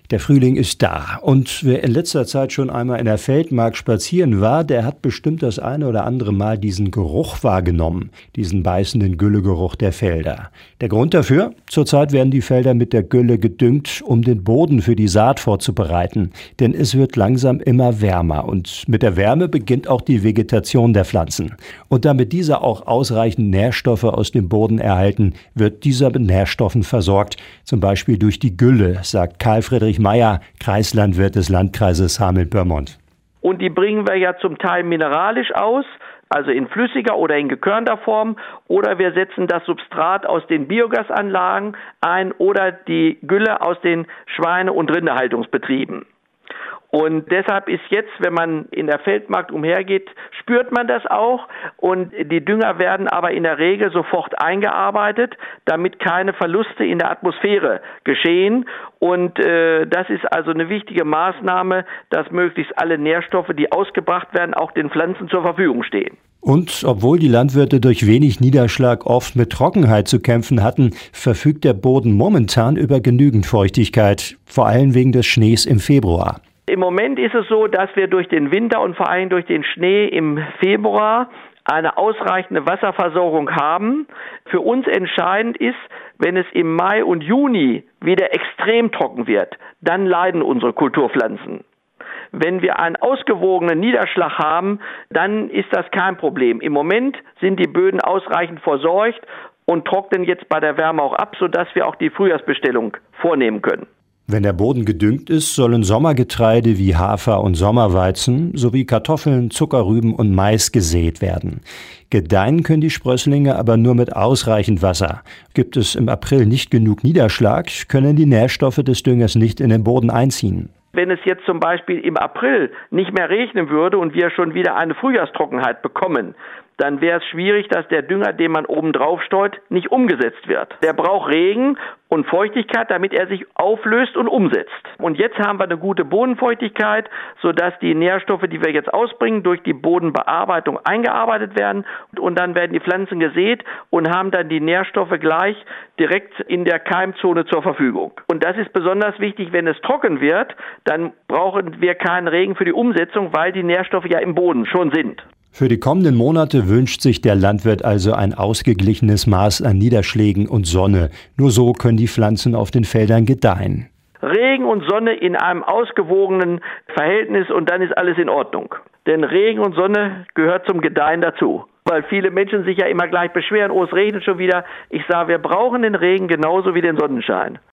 Der Frühling ist da und wer in letzter Zeit schon einmal in der Feldmark spazieren war, der hat bestimmt das eine oder andere Mal diesen Geruch wahrgenommen, diesen beißenden Güllegeruch der Felder. Der Grund dafür? Zurzeit werden die Felder mit der Gülle gedüngt, um den Boden für die Saat vorzubereiten. Denn es wird langsam immer wärmer und mit der Wärme beginnt auch die Vegetation der Pflanzen. Und damit diese auch ausreichend Nährstoffe aus dem Boden erhalten, wird dieser mit Nährstoffen versorgt, zum Beispiel durch die Gülle, sagt Karl Friedrich Meyer, Kreislandwirt des Landkreises Hameln-Pyrmont. Und die bringen wir ja zum Teil mineralisch aus, also in flüssiger oder in gekörnter Form, oder wir setzen das Substrat aus den Biogasanlagen ein oder die Gülle aus den Schweine- und Rinderhaltungsbetrieben. Und deshalb ist jetzt, wenn man in der Feldmark umhergeht, spürt man das auch. Und die Dünger werden aber in der Regel sofort eingearbeitet, damit keine Verluste in der Atmosphäre geschehen. Und das ist also eine wichtige Maßnahme, dass möglichst alle Nährstoffe, die ausgebracht werden, auch den Pflanzen zur Verfügung stehen. Und obwohl die Landwirte durch wenig Niederschlag oft mit Trockenheit zu kämpfen hatten, verfügt der Boden momentan über genügend Feuchtigkeit, vor allem wegen des Schnees im Februar. Im Moment ist es so, dass wir durch den Winter und vor allem durch den Schnee im Februar eine ausreichende Wasserversorgung haben. Für uns entscheidend ist, wenn es im Mai und Juni wieder extrem trocken wird, dann leiden unsere Kulturpflanzen. Wenn wir einen ausgewogenen Niederschlag haben, dann ist das kein Problem. Im Moment sind die Böden ausreichend verseucht und trocknen jetzt bei der Wärme auch ab, sodass wir auch die Frühjahrsbestellung vornehmen können. Wenn der Boden gedüngt ist, sollen Sommergetreide wie Hafer und Sommerweizen sowie Kartoffeln, Zuckerrüben und Mais gesät werden. Gedeihen können die Sprösslinge aber nur mit ausreichend Wasser. Gibt es im April nicht genug Niederschlag, können die Nährstoffe des Düngers nicht in den Boden einziehen. Wenn es jetzt zum Beispiel im April nicht mehr regnen würde und wir schon wieder eine Frühjahrstrockenheit bekommen, dann wäre es schwierig, dass der Dünger, den man oben drauf streut, nicht umgesetzt wird. Der braucht Regen und Feuchtigkeit, damit er sich auflöst und umsetzt. Und jetzt haben wir eine gute Bodenfeuchtigkeit, sodass die Nährstoffe, die wir jetzt ausbringen, durch die Bodenbearbeitung eingearbeitet werden. Und dann werden die Pflanzen gesät und haben dann die Nährstoffe gleich direkt in der Keimzone zur Verfügung. Und das ist besonders wichtig, wenn es trocken wird, dann brauchen wir keinen Regen für die Umsetzung, weil die Nährstoffe ja im Boden schon sind. Für die kommenden Monate wünscht sich der Landwirt also ein ausgeglichenes Maß an Niederschlägen und Sonne. Nur so können die Pflanzen auf den Feldern gedeihen. Regen und Sonne in einem ausgewogenen Verhältnis und dann ist alles in Ordnung. Denn Regen und Sonne gehört zum Gedeihen dazu. Weil viele Menschen sich ja immer gleich beschweren, oh, es regnet schon wieder. Ich sage, wir brauchen den Regen genauso wie den Sonnenschein.